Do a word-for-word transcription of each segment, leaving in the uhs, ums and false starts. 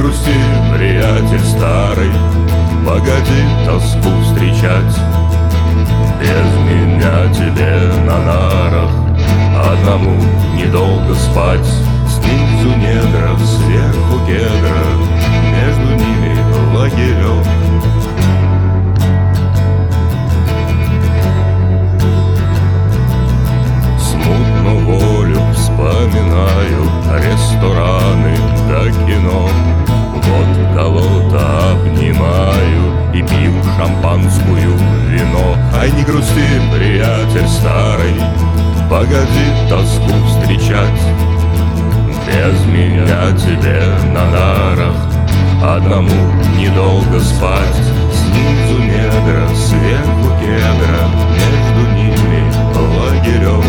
грусти, приятель старый, погоди тоску встречать. Без меня тебе на нарах одному недолго спать. Снизу недра, сверху кедра, между ними лагерек. Смутно волю вспоминаю рестораны да кино. Вот кого-то обнимаю и пью шампанскую вино. Ай, не грусти, приятель старый, погоди тоску встречать. Без меня тебе на нарах одному недолго спать. Снизу недра, сверху кедра, между ними лагерек.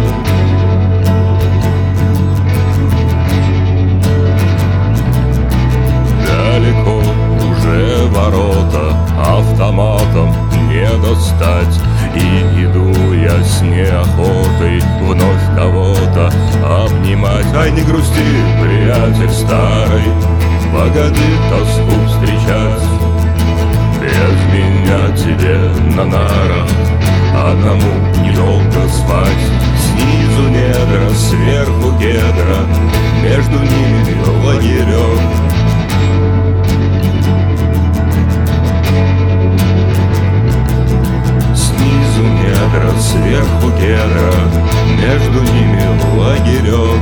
Далеко уже ворота, автоматом не достать. И иду я с неохотой вновь кого-то обнимать. Ай, не грусти, приятель старый, погоди тоску встречать. Без меня тебе на нарах одному недолго спать. Снизу недра, сверху кедра, между ними лагерек. Сверху кедра, между ними лагерек.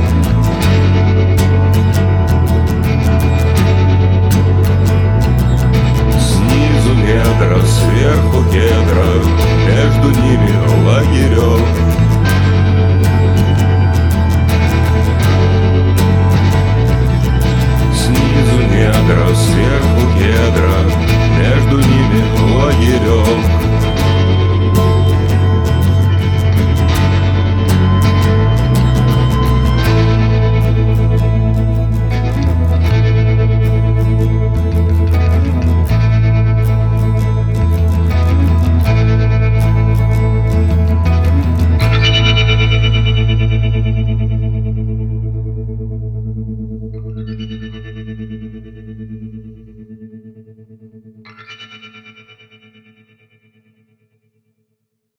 Снизу недра, сверху кедра, между ними лагерек.